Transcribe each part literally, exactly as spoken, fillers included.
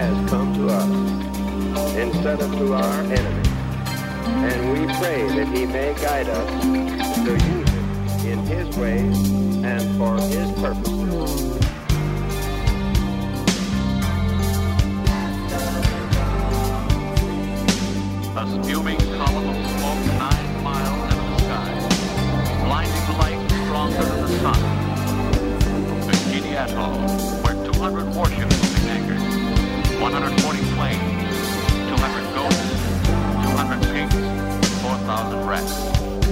has come to us instead of to our enemies. And we pray that he may guide us to use it in his ways and for his purposes. A spewing column of smoke nine miles into the sky. Blinding light stronger than the sun. Bikini Atoll, where two hundred warships will be anchored. one hundred forty planes, two hundred ghosts, two hundred pinks, four thousand wrecks.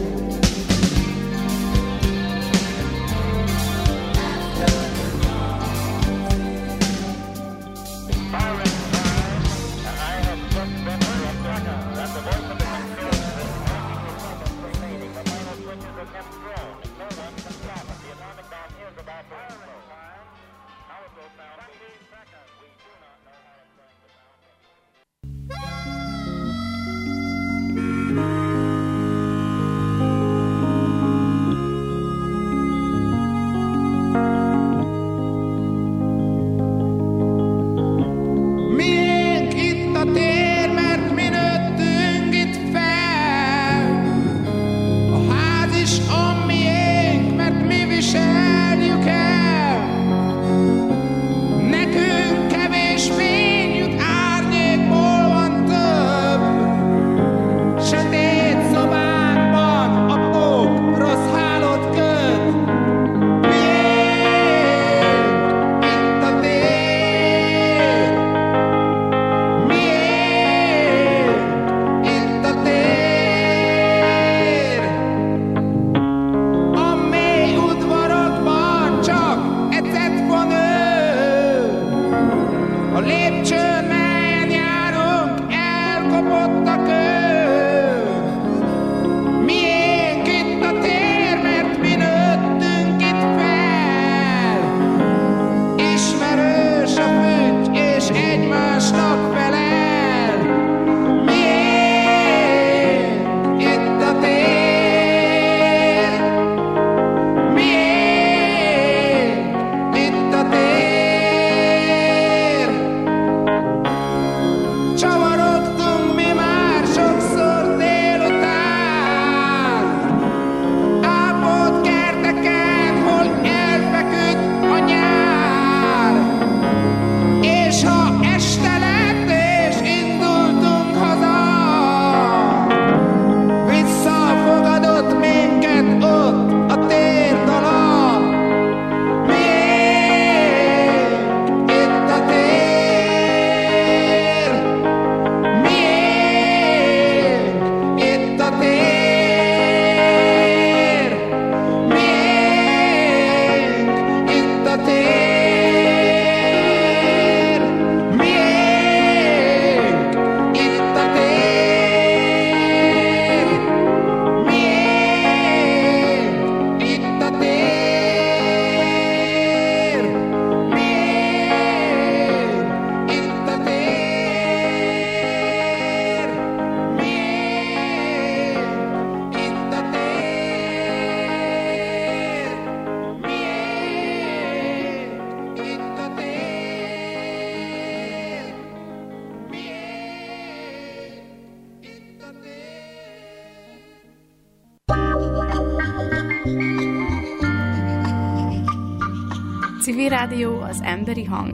Civil Rádió, az emberi hang.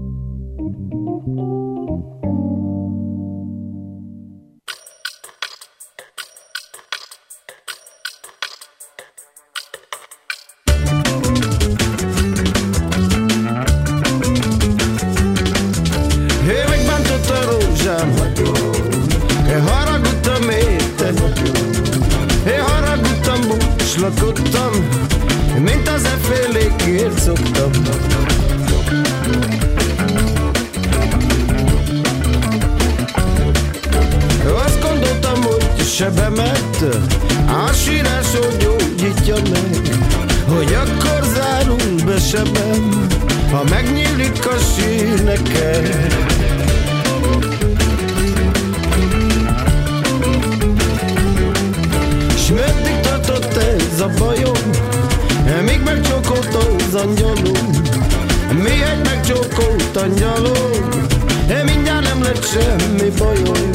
Hé, megbántott a rózsám, hé, haragudtam érted, hé, haragudtam, búslakodtam, mint az effélékért szoktam. Azt gondoltam, hogy sebemet a sírásod gyógyítja meg, hogy akkor zárul be sebem, ha megnyílik a sír neked. S meddig tartott ez a bajom, míg megcsókolt az angyalom, mi egy megcsókolt angyalom, lett semmi bajom.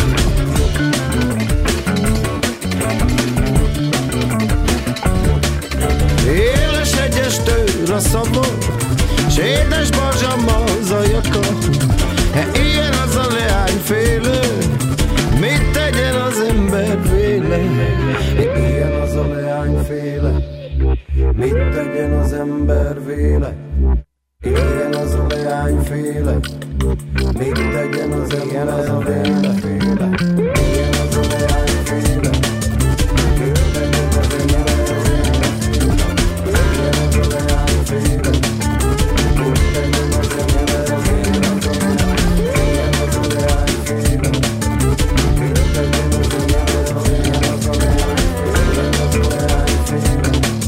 Éles egyes tőr a szabon, s édes bazsam az a jaka. Ilyen az a leányféle, mit tegyen az ember véle? Ilyen az a leányféle, mit tegyen az ember véle? Ilyen az a leányféle, mit tegyen az ember véle? Ilyen az a leányféle, mit tegyen az ember véle? Ilyen az a leányféle, mit tegyen az ember véle? Ilyen az a leányféle, mit tegyen az ember véle? Ilyen az a leányféle,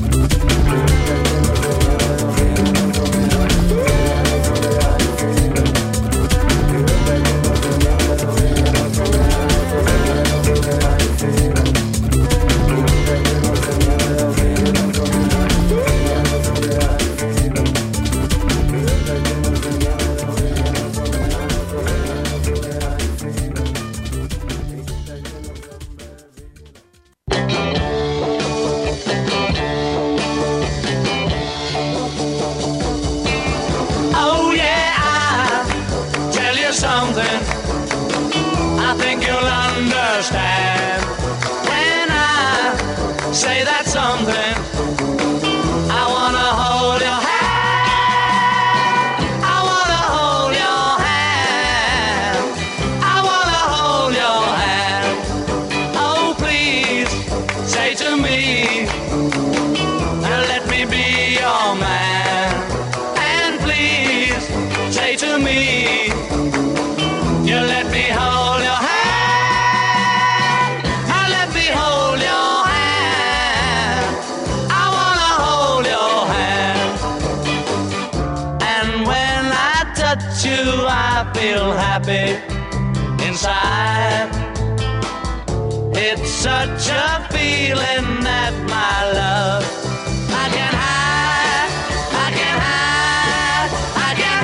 such a feeling that my love I can hide, I can hide, I can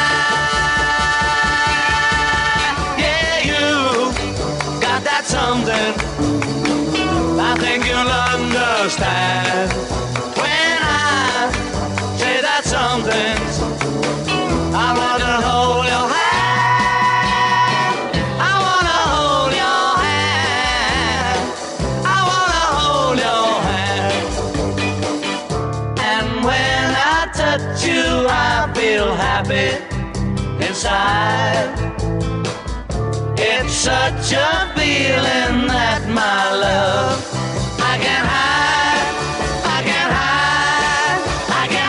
hide. Yeah, you got that something I think you'll understand when I say that something. I want to hold your hand. I feel happy inside. It's such a feeling that my love I can hide, I can hide, I can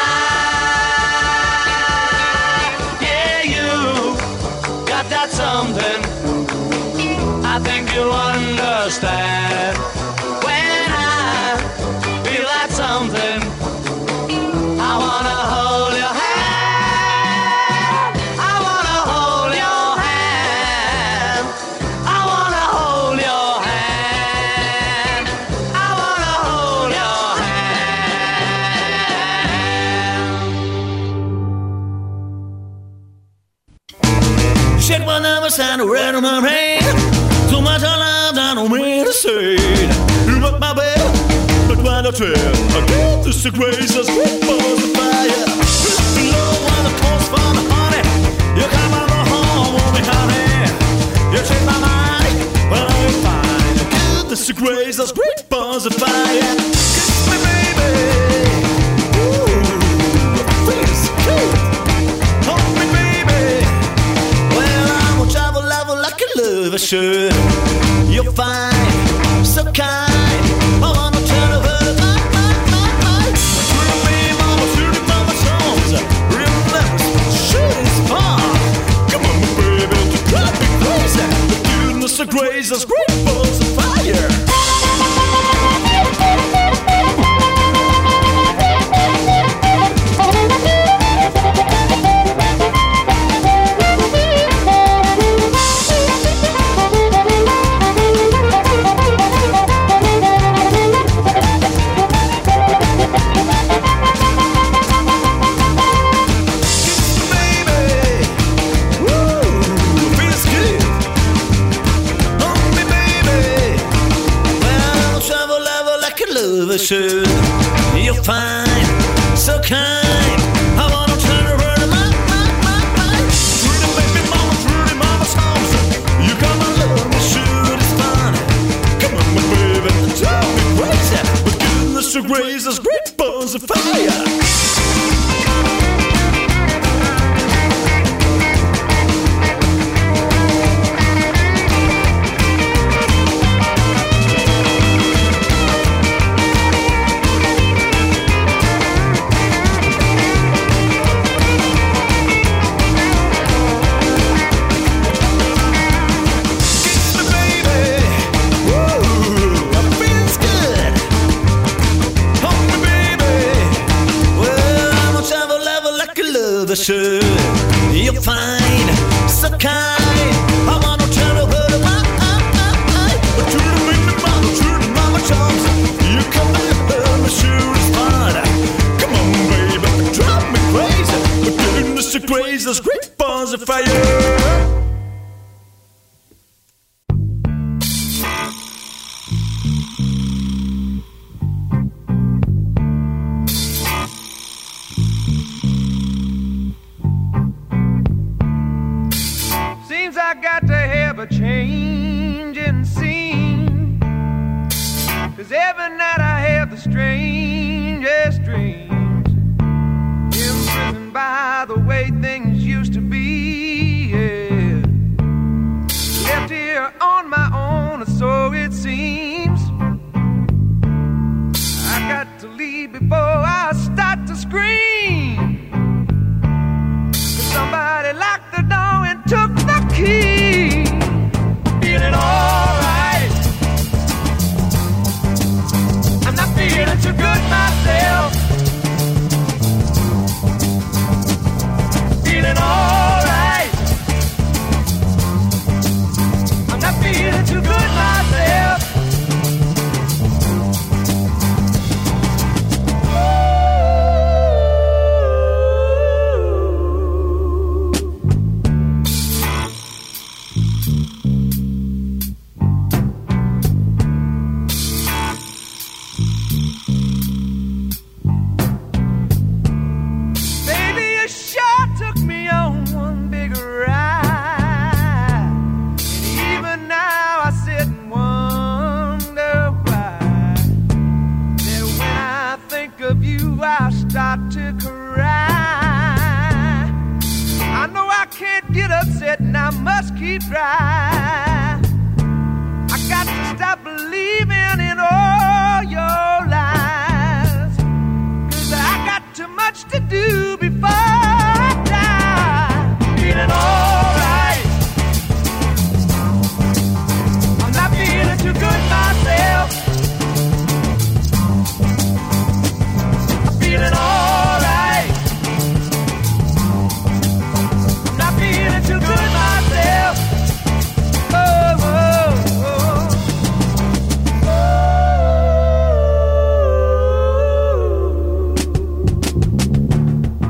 hide. Yeah, you got that something I think you'll understand when I feel that something. I wanna hold your hand. I wanna hold your hand. I wanna hold your hand. I wanna hold your hand. Shit, one never sound red on my brain. Too much I love, I don't mean to say. You look my bed. When I trail, I get this grace as quick as the fire. Below when the coast for the honey, you come on the home with me, honey. You change my mind, well I'm fine. I get this grace as quick as the fire. Kiss me, baby. Ooh, feels good. Hold me, baby. Well, I will travel, level like a love I should. You're fine, so kind. I wanna turn over. The grace is great balls of fire. Baby, woo, should. You'll find so kind. I wanna turn around to my, my, my, my. Trudy, baby mama, Trudy, mama, Thompson. You got my love, my should is fine. Come on, my baby, drive me crazy. But goodness to grace, there's great balls of fire. Should you'll find so kind. I wanna tell her to my, my, my, my. But to the baby mama, to the mama charms. You come back, my shoe is fine. Come on, baby, drive me crazy. But goodness to grace, there's great balls of fire. I got to have a change in scene, 'cause every night I have the strangest dreams, imprisoned by the way things used to be, yeah. Left here on my own, or so it seems. I got to leave before I start to scream, 'cause somebody locked the door and took the key. Feeling alright. I'm not feeling too good myself. Feeling alright. I'm not feeling too good myself. And I must keep dry. I got to stop believing in all your lies, 'cause I got too much to do before I die. Feeling alright. I'm not feeling too good myself. I'm feeling alright. I'm not feeling too good myself. Oh, oh, oh. Oh.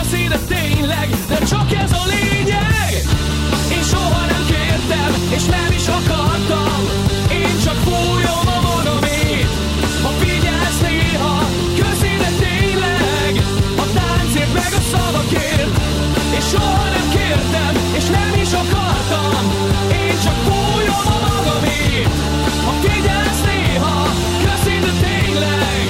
köszi, de tényleg, de csak ez a lényeg. Én soha nem kértem, és nem is akartam, én csak fújom a magamét. Ha figyelsz néha, köszi, de tényleg, a táncért meg a szavakért. És soha nem kértem, és nem is akartam, én csak fújom a magamét. Ha figyelsz néha, köszi, de tényleg.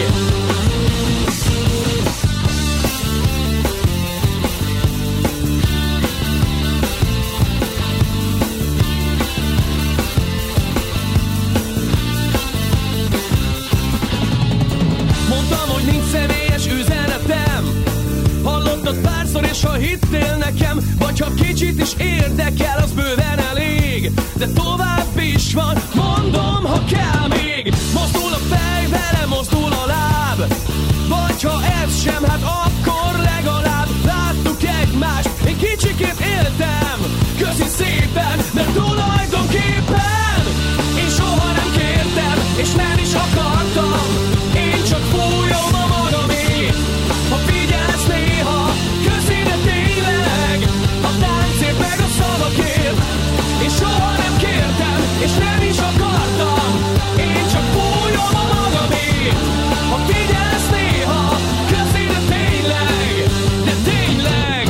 Mondtam, hogy nincs személyes üzenetem, hallottad párszor, és ha hittél nekem, vagy ha kicsit is érdekel, az bőven elég. De tovább is van, mondom, ha kell még. Mozdul a fej, vele mozdul a láb, vagy ha ez sem, hát akkor legalább láttuk egymást. Én kicsikét éltem, köszi szépen, de tulajdonképpen én soha nem kértem, és nem is akartam, én csak fújom a magamét. Ha figyelsz néha, köszi, de tényleg, a táncért meg a szavakért. Én soha nem kértem, és nem is akartam, én csak fújom a magamét. Ha figyelsz néha, köszi, de tényleg, de tényleg.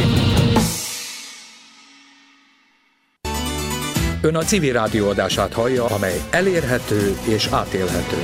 Ön a Civil Rádió adását hallja, amely elérhető és átélhető.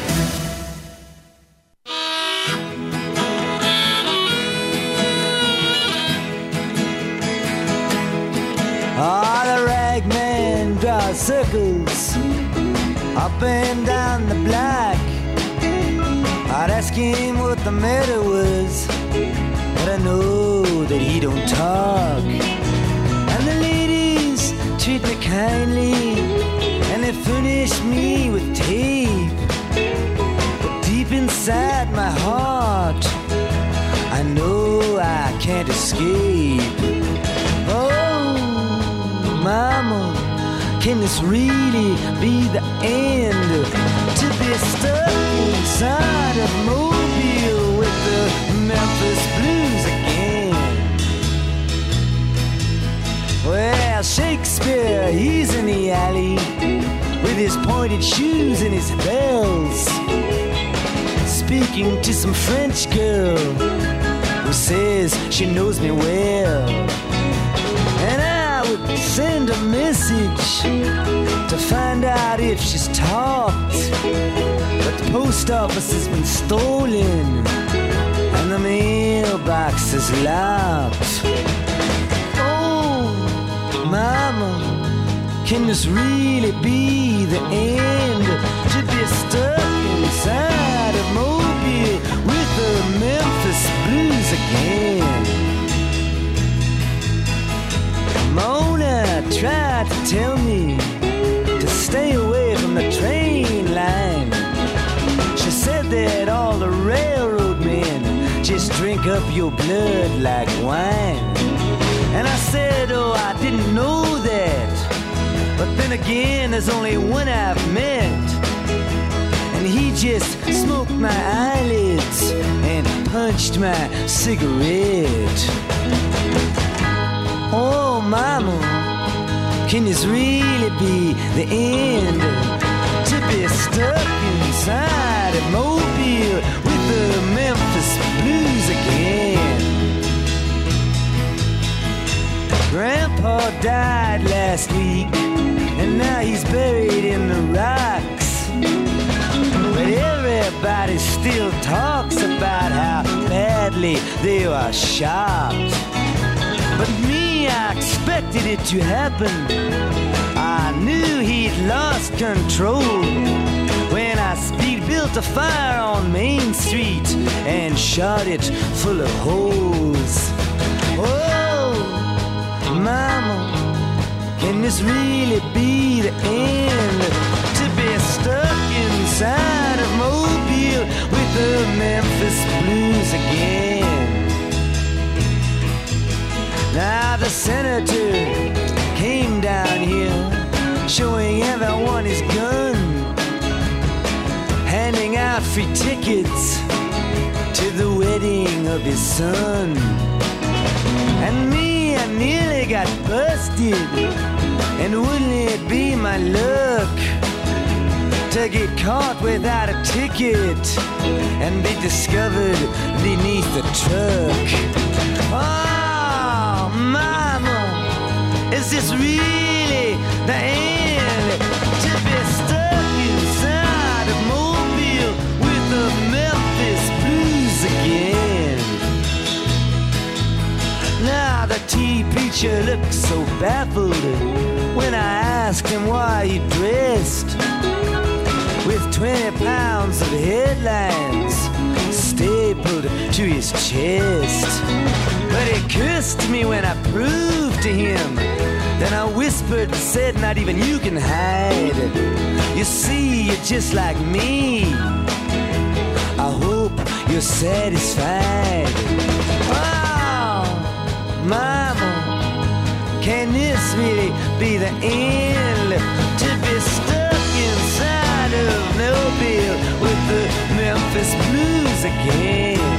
Oh, the ragman draws circles up and down the block. I'd ask him what the matter was, but I know that he don't talk. And the ladies treat me kindly, and they furnish me with tape. But deep inside my heart, I know I can't escape. Oh, Mama, can this really be the end? To be stuck inside of Mobile with the Memphis Blues again. Well, Shakespeare, he's in the alley with his pointed shoes and his bells, speaking to some French girl who says she knows me well. And I would send a message to find out if she's talked, but the post office has been stolen and the mailbox is locked. Oh, Mama, can this really be the end? To be stuck inside of Mobile with the Memphis Blues again. Mona tried to tell me to stay away from the train line. She said that all the railroad men just drink up your blood like wine. And I said, oh, I didn't know that. But then again, there's only one I've met, and he just smoked my eyelids and punched my cigarette. Oh, Mama, can this really be the end? To be stuck inside of Mobile with the Memphis Blues again. Grandpa died last week, and now he's buried in the rocks. But everybody still talks about how badly they were shot. But me, I expected it to happen. I knew he'd lost control when I speed built a fire on Main Street and shot it full of holes. Oh, Mama, can this really be the end? To be stuck inside of Mobile with the Memphis Blues again. Now the senator came down here, showing everyone his gun, handing out free tickets to the wedding of his son. And me, I nearly got busted. And wouldn't it be my luck to get caught without a ticket and be discovered beneath the truck? Oh, mama, is this really the end? To be stuck inside a mobile with the Memphis Blues again. Now the teacher looked so baffled when I asked him why he dressed with twenty pounds of headlines stapled to his chest. But he cursed me when I proved to him. Then I whispered and said, not even you can hide. You see, you're just like me. I hope you're satisfied. Oh, mama, can this really be the end? To be stuck inside of Mobile with the Memphis Blues again.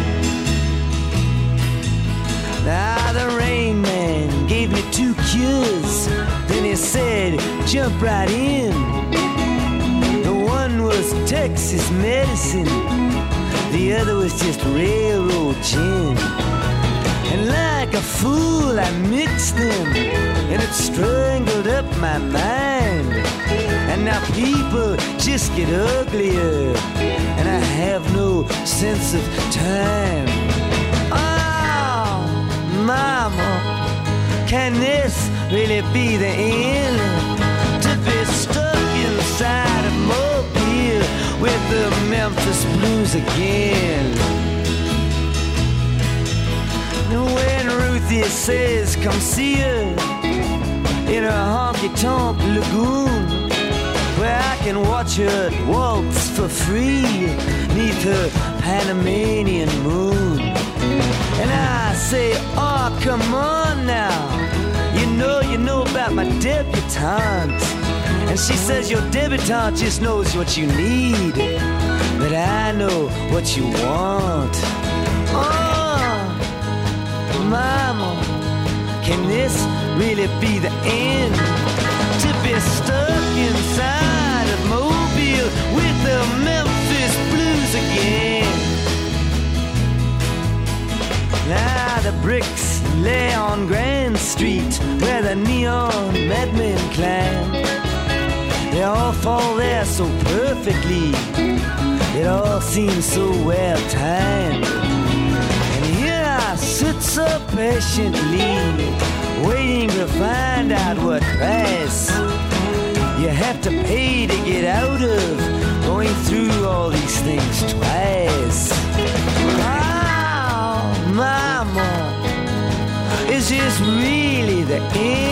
Now the Rain Man gave me two cures. Then he said, jump right in. The one was Texas medicine, the other was just railroad gin. And like a fool I mixed them, and it strangled up my mind. And now people just get uglier, and I have no sense of time. Oh, mama, can this really be the end? To be stuck inside a Mobile with the Memphis Blues again. When Ruthie says come see her in her honky-tonk lagoon, where I can watch her waltz for free neath her Panamanian moon. And I say, oh, come on now, you know, you know about my debutante. And she says your debutante just knows what you need, but I know what you want. Oh, mama, can this really be the end? To be stuck inside of Mobile with the Memphis Blues again. Now the bricks lay on Grand Street where the neon madmen climb. They all fall there so perfectly, it all seems so well timed. I sit so patiently, waiting to find out what price you have to pay to get out of going through all these things twice. Oh, mama, is this really the end?